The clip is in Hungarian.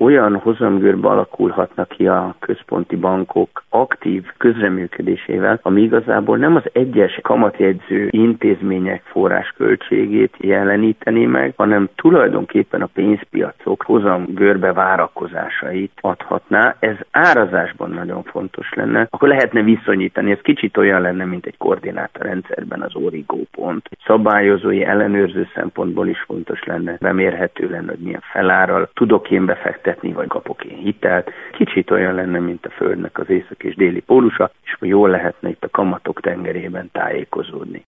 olyan hozamgörbe alakulhatnak ki a központi bankok aktív közreműködésével, ami igazából nem az egyes kamatjegyző intézmények forrásköltségét jelenítené meg, hanem tulajdonképpen a pénzpiacok hozamgörbe várakozásait adhatná. Ez árazásban nagyon fontos lenne. Akkor lehetne viszonyítani, ez kicsit olyan lenne, mint egy koordinátorrendszerben az origópont. Egy szabályozói, ellenőrző szempontból is fontos lenne, bemérhető lenne, hogy milyen felárral tudok én befektetni, vagy kapok én hitelt. Kicsit olyan lenne, mint a Földnek az észak és déli pólusa, és jól lehetne itt a kamatok tengerében tájékozódni.